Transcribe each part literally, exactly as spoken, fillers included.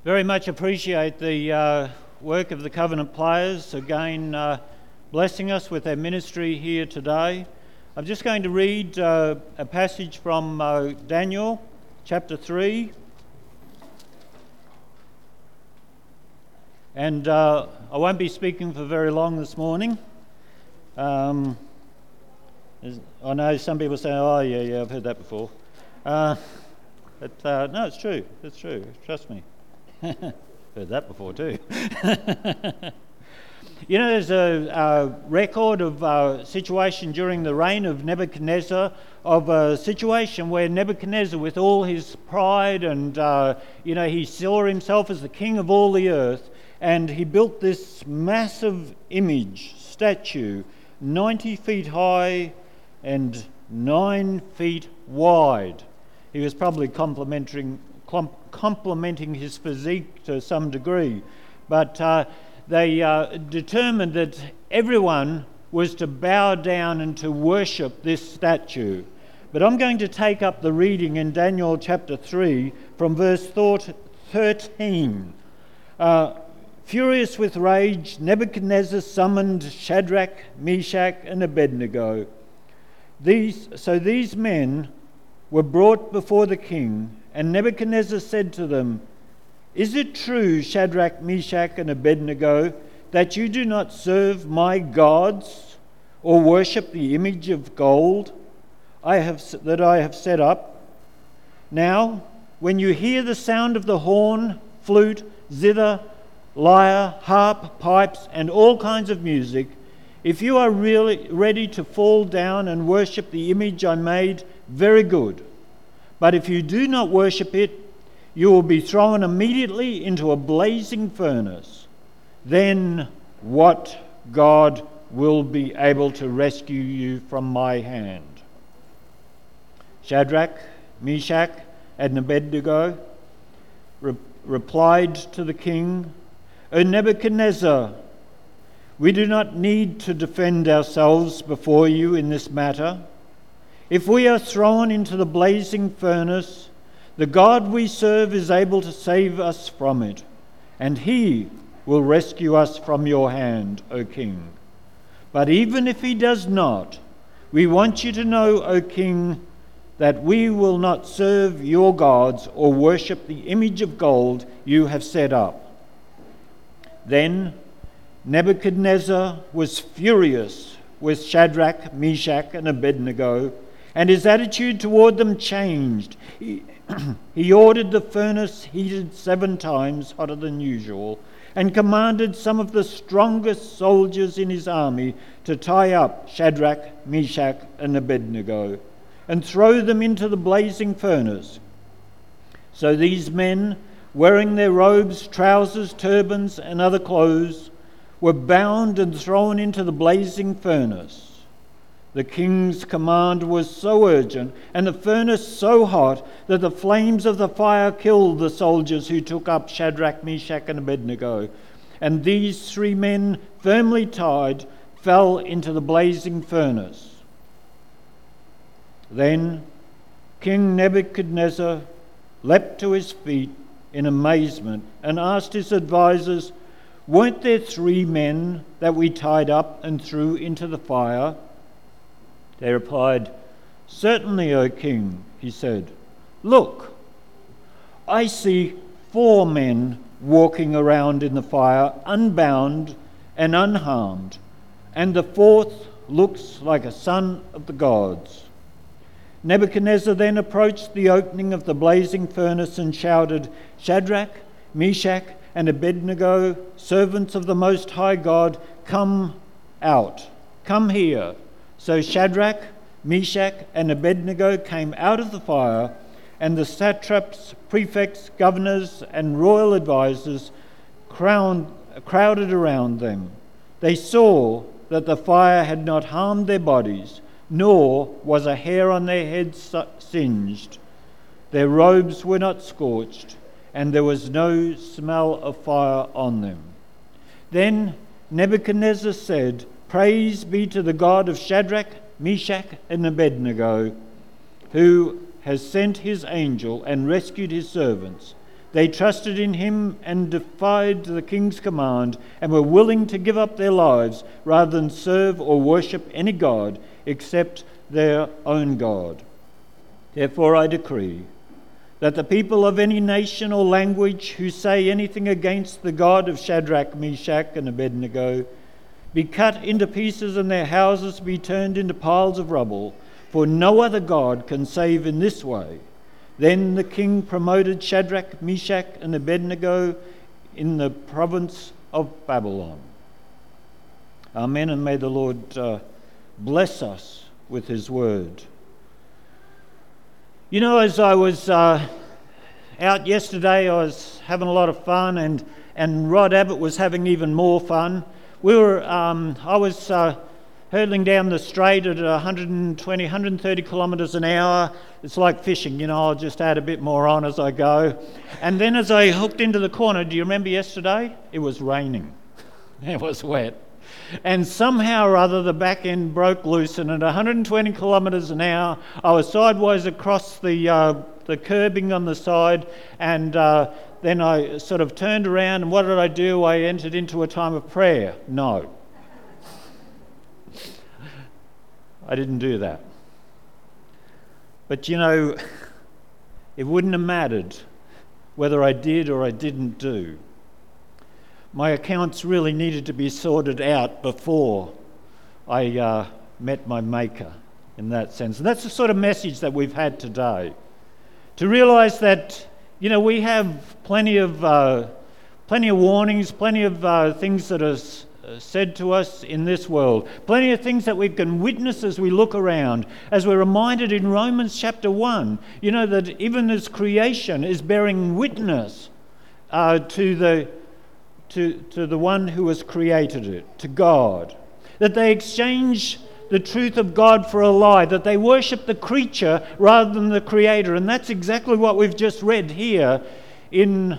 Very much appreciate the uh, work of the Covenant Players, again uh, blessing us with their ministry here today. I'm just going to read uh, a passage from uh, Daniel chapter three. And uh, I won't be speaking for very long this morning. Um, I know some people say, oh yeah, yeah, I've heard that before. Uh, but uh, no, it's true, it's true, trust me. Heard that before too. You know, there's a, a record of a situation during the reign of Nebuchadnezzar, of a situation where Nebuchadnezzar, with all his pride and, uh, you know, he saw himself as the king of all the earth, and he built this massive image, statue, ninety feet high and nine feet wide. He was probably complimenting complementing his physique to some degree, but uh, they uh, determined that everyone was to bow down and to worship this statue. But I'm going to take up the reading in Daniel chapter three from verse thirteen. Uh, Furious with rage, Nebuchadnezzar summoned Shadrach, Meshach, and Abednego. These, so these men were brought before the king, and Nebuchadnezzar said to them, "Is it true, Shadrach, Meshach, and Abednego, that you do not serve my gods or worship the image of gold I have, that I have set up? Now, when you hear the sound of the horn, flute, zither, lyre, harp, pipes, and all kinds of music, if you are really ready to fall down and worship the image I made, very good. But if you do not worship it, you will be thrown immediately into a blazing furnace. Then what God will be able to rescue you from my hand?" Shadrach, Meshach, and Abednego re- replied to the king, "O Nebuchadnezzar, we do not need to defend ourselves before you in this matter. If we are thrown into the blazing furnace, the God we serve is able to save us from it, and he will rescue us from your hand, O king. But even if he does not, we want you to know, O king, that we will not serve your gods or worship the image of gold you have set up." Then Nebuchadnezzar was furious with Shadrach, Meshach, and Abednego, and his attitude toward them changed. He, he ordered the furnace heated seven times hotter than usual, and commanded some of the strongest soldiers in his army to tie up Shadrach, Meshach, and Abednego, and throw them into the blazing furnace. So these men, wearing their robes, trousers, turbans, and other clothes, were bound and thrown into the blazing furnace. The king's command was so urgent and the furnace so hot that the flames of the fire killed the soldiers who took up Shadrach, Meshach, and Abednego. And these three men, firmly tied, fell into the blazing furnace. Then King Nebuchadnezzar leapt to his feet in amazement and asked his advisors, "Weren't there three men that we tied up and threw into the fire?" They replied, "Certainly, O king," he said. "Look, I see four men walking around in the fire, unbound and unharmed, and the fourth looks like a son of the gods." Nebuchadnezzar then approached the opening of the blazing furnace and shouted, "Shadrach, Meshach, and Abednego, servants of the Most High God, come out, come here." So Shadrach, Meshach, and Abednego came out of the fire, and the satraps, prefects, governors, and royal advisors crowned, crowded around them. They saw that the fire had not harmed their bodies, nor was a hair on their heads singed. Their robes were not scorched, and there was no smell of fire on them. Then Nebuchadnezzar said, "Praise be to the God of Shadrach, Meshach, and Abednego, who has sent his angel and rescued his servants. They trusted in him and defied the king's command and were willing to give up their lives rather than serve or worship any god except their own God. Therefore I decree that the people of any nation or language who say anything against the God of Shadrach, Meshach, and Abednego be cut into pieces and their houses be turned into piles of rubble, for no other God can save in this way. Then the king promoted Shadrach, Meshach, and Abednego in the province of Babylon. Amen, and may the Lord uh, bless us with his word. You know, as I was uh, out yesterday, I was having a lot of fun, and, and Rod Abbott was having even more fun. We were, um, I was uh, hurtling down the straight at one twenty, one thirty kilometres an hour. It's like fishing, you know, I'll just add a bit more on as I go. And then as I hooked into the corner, do you remember yesterday? It was raining. It was wet. And somehow or other the back end broke loose, and at one hundred twenty kilometres an hour I was sideways across the uh, the curbing on the side, and uh, then I sort of turned around, and what did I do? I entered into a time of prayer. No. I didn't do that. But you know, it wouldn't have mattered whether I did or I didn't do. My accounts really needed to be sorted out before I uh, met my Maker in that sense. And that's the sort of message that we've had today. To realise that, you know, we have plenty of uh, plenty of warnings, plenty of uh, things that are s- said to us in this world, plenty of things that we can witness as we look around, as we're reminded in Romans chapter one, you know, that even as creation is bearing witness uh, to the To, to the one who has created it, to God, that they exchange the truth of God for a lie, that they worship the creature rather than the Creator. And that's exactly what we've just read here in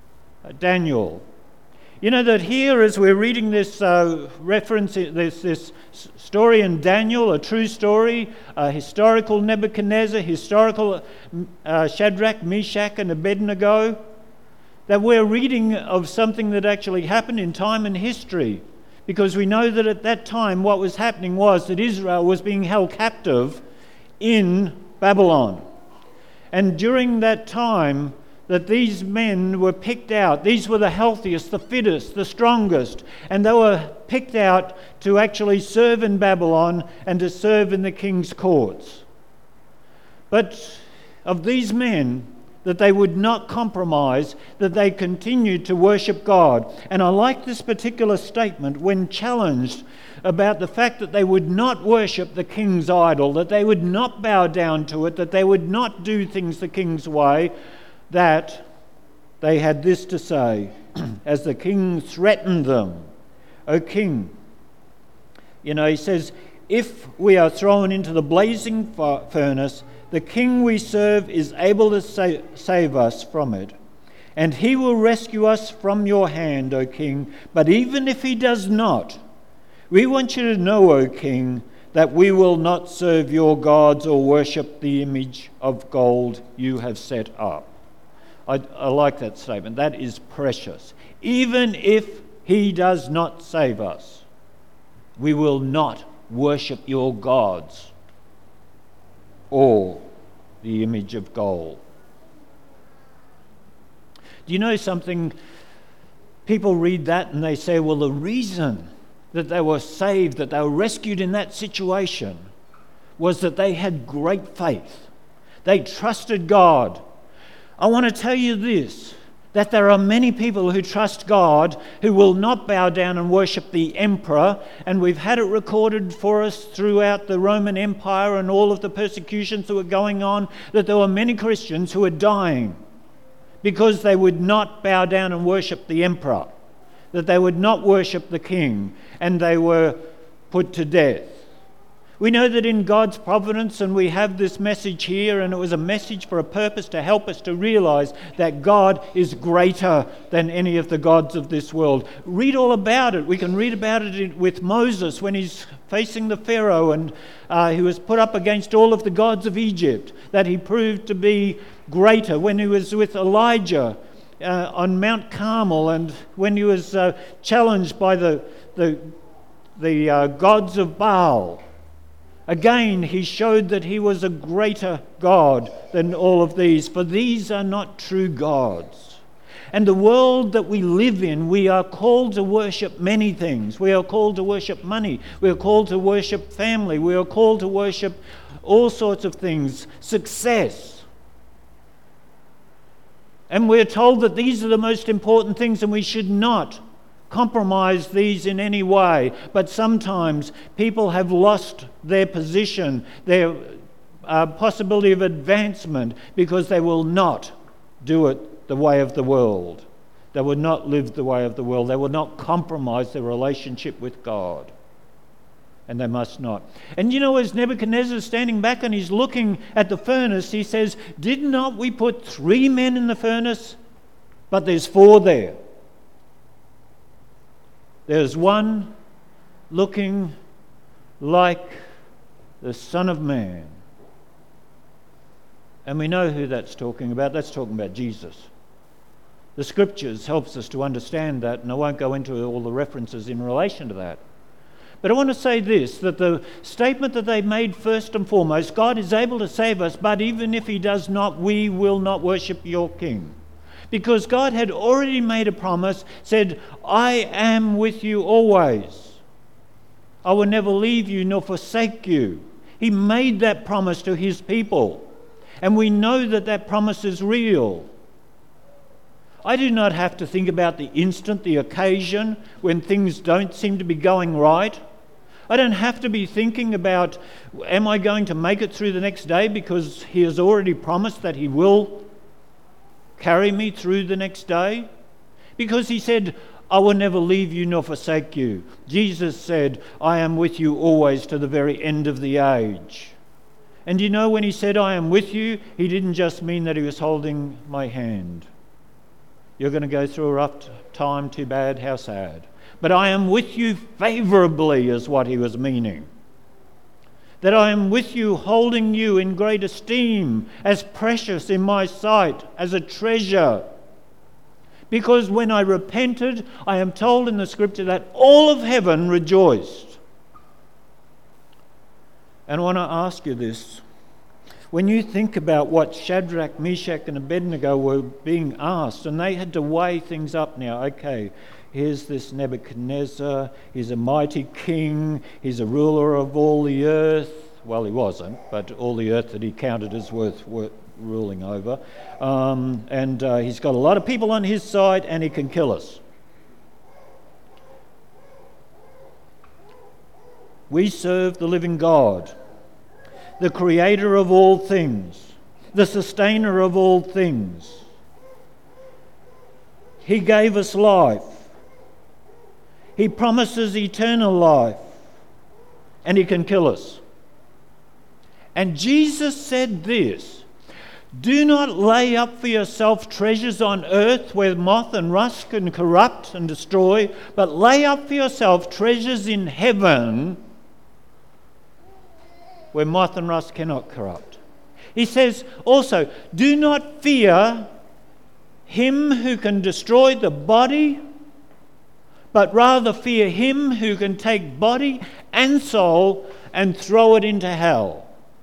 Daniel. You know that here, as we're reading this uh, reference, this, this story in Daniel, a true story, a historical Nebuchadnezzar, historical uh, Shadrach, Meshach, and Abednego, that we're reading of something that actually happened in time and history, because we know that at that time what was happening was that Israel was being held captive in Babylon. And during that time that these men were picked out, these were the healthiest, the fittest, the strongest, and they were picked out to actually serve in Babylon and to serve in the king's courts. But of these men, that they would not compromise, that they continued to worship God. And I like this particular statement when challenged about the fact that they would not worship the king's idol, that they would not bow down to it, that they would not do things the king's way, that they had this to say as the king threatened them. O king, you know, he says, if we are thrown into the blazing furnace, the king we serve is able to sa- save us from it, and he will rescue us from your hand, O king. But even if he does not, we want you to know, O king, that we will not serve your gods or worship the image of gold you have set up. I, I like that statement. That is precious. Even if he does not save us, we will not worship your gods or the image of gold. Do you know something? People read that and they say, well, the reason that they were saved, that they were rescued in that situation, was that they had great faith. They trusted God. I want to tell you this, that there are many people who trust God who will not bow down and worship the emperor, and we've had it recorded for us throughout the Roman Empire and all of the persecutions that were going on, that there were many Christians who were dying because they would not bow down and worship the emperor, that they would not worship the king, and they were put to death. We know that in God's providence, and we have this message here, and it was a message for a purpose to help us to realise that God is greater than any of the gods of this world. Read all about it. We can read about it with Moses when he's facing the Pharaoh, and uh, he was put up against all of the gods of Egypt, that he proved to be greater. When he was with Elijah, uh, on Mount Carmel, and when he was uh, challenged by the the, the uh, gods of Baal, again he showed that he was a greater God than all of these, for these are not true gods. And the world that we live in, we are called to worship many things. We are called to worship money. We are called to worship family. We are called to worship all sorts of things, success. And we're told that these are the most important things and we should not compromise these in any way. But sometimes people have lost their position, their uh, possibility of advancement, because they will not do it the way of the world. They will not live the way of the world. They will not compromise their relationship with God. And they must not. And you know, as Nebuchadnezzar is standing back and he's looking at the furnace, he says, "Did not we put three men in the furnace? But there's four there. There's one looking like the Son of Man." And we know who that's talking about. That's talking about Jesus. The Scriptures helps us to understand that, and I won't go into all the references in relation to that. But I want to say this, that the statement that they made first and foremost, God is able to save us, but even if he does not, we will not worship your King. Because God had already made a promise, said, "I am with you always. I will never leave you nor forsake you." He made that promise to his people. And we know that that promise is real. I do not have to think about the instant, the occasion, when things don't seem to be going right. I don't have to be thinking about, am I going to make it through the next day, because he has already promised that he will carry me through the next day. Because he said, "I will never leave you nor forsake you." Jesus said, "I am with you always to the very end of the age." And you know, when he said, "I am with you," he didn't just mean that he was holding my hand. You're going to go through a rough time, too bad, how sad. But I am with you favourably is what he was meaning. That I am with you, holding you in great esteem, as precious in my sight, as a treasure. Because when I repented, I am told in the Scripture that all of heaven rejoiced. And I want to ask you this. When you think about what Shadrach, Meshach and Abednego were being asked, and they had to weigh things up now. Okay, here's this Nebuchadnezzar, he's a mighty king, he's a ruler of all the earth. Well, he wasn't, but all the earth that he counted as worth, worth ruling over. Um, and uh, he's got a lot of people on his side, and he can kill us. We serve the living God, the creator of all things, the sustainer of all things. He gave us life. He promises eternal life, and he can kill us. And Jesus said this, "Do not lay up for yourself treasures on earth where moth and rust can corrupt and destroy, but lay up for yourself treasures in heaven where moth and rust cannot corrupt." He says also, "Do not fear him who can destroy the body, but rather fear him who can take body and soul and throw it into hell."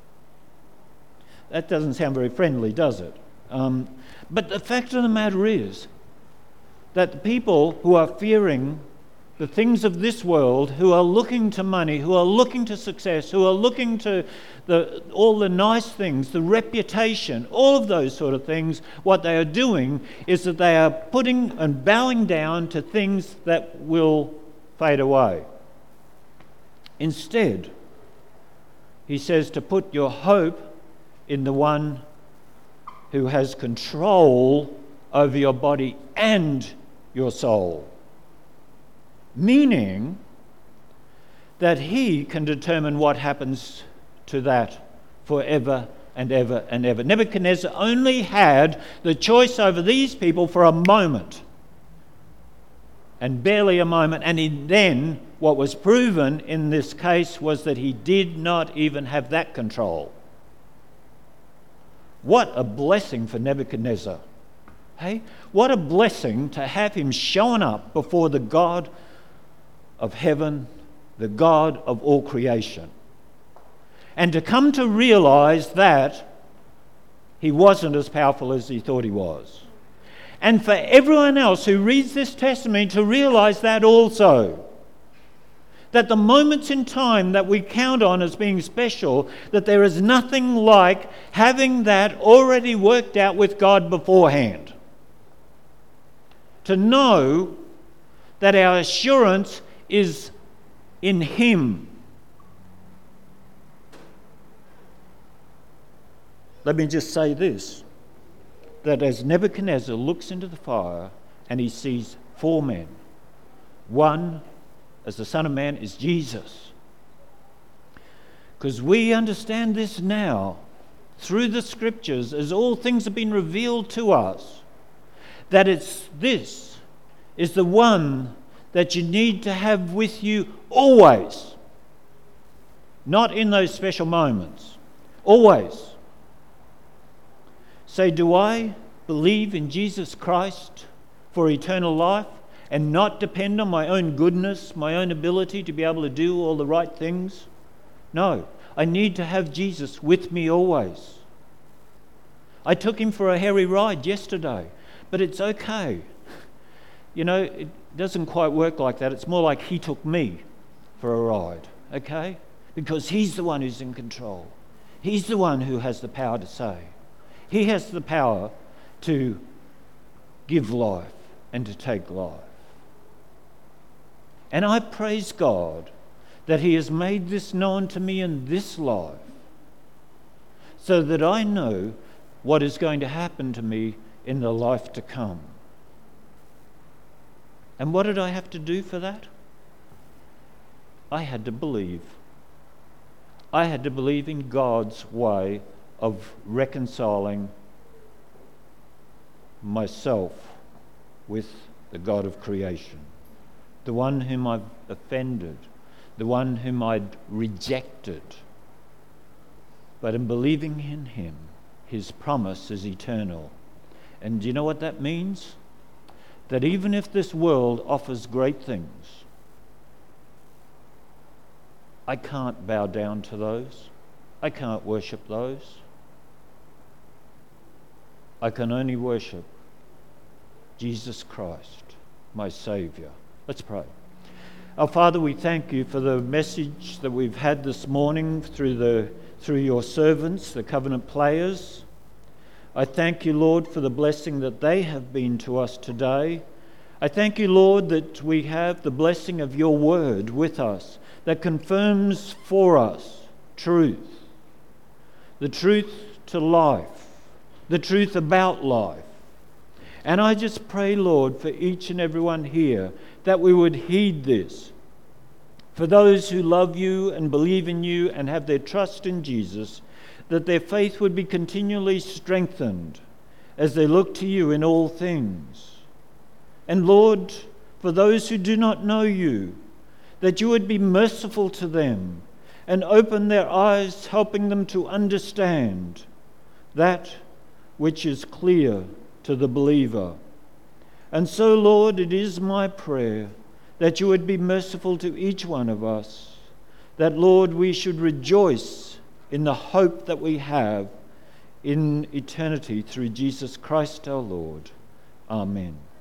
That doesn't sound very friendly, does it? Um, but the fact of the matter is that the people who are fearing the things of this world, who are looking to money, who are looking to success, who are looking to the, all the nice things, the reputation, all of those sort of things, what they are doing is that they are putting and bowing down to things that will fade away. Instead, he says to put your hope in the one who has control over your body and your soul. Meaning that he can determine what happens to that forever and ever and ever. Nebuchadnezzar only had the choice over these people for a moment, and barely a moment, and he, then what was proven in this case was that he did not even have that control. What a blessing for Nebuchadnezzar. Hey, what a blessing to have him showing up before the God of heaven, the God of all creation. And to come to realize that he wasn't as powerful as he thought he was. And for everyone else who reads this testimony to realize that also. That the moments in time that we count on as being special, that there is nothing like having that already worked out with God beforehand. To know that our assurance is in him. Let me just say this, that as Nebuchadnezzar looks into the fire and he sees four men, one as the Son of Man is Jesus. Because we understand this now through the Scriptures as all things have been revealed to us, that it's this is the one that you need to have with you always, not in those special moments, always. Say, do I believe in Jesus Christ for eternal life and not depend on my own goodness, my own ability to be able to do all the right things? No, I need to have Jesus with me always. I took him for a hairy ride yesterday, but it's okay. You know, it doesn't quite work like that. It's more like he took me for a ride, okay? Because he's the one who's in control. He's the one who has the power to say. He has the power to give life and to take life. And I praise God that he has made this known to me in this life so that I know what is going to happen to me in the life to come. And what did I have to do for that? I had to believe. I had to believe in God's way of reconciling myself with the God of creation, the one whom I've offended, the one whom I'd rejected. But in believing in him, his promise is eternal. And do you know what that means? That even if this world offers great things, I can't bow down to those. I can't worship those. I can only worship Jesus Christ, my Saviour. Let's pray. Our Father, we thank you for the message that we've had this morning through the through your servants, the covenant players. I thank you, Lord, for the blessing that they have been to us today. I thank you, Lord, that we have the blessing of your word with us that confirms for us truth, the truth to life, the truth about life. And I just pray, Lord, for each and everyone here that we would heed this. For those who love you and believe in you and have their trust in Jesus, that their faith would be continually strengthened as they look to you in all things. And Lord, for those who do not know you, that you would be merciful to them and open their eyes, helping them to understand that which is clear to the believer. And so, Lord, it is my prayer that you would be merciful to each one of us, that, Lord, we should rejoice in the hope that we have in eternity through Jesus Christ our Lord. Amen.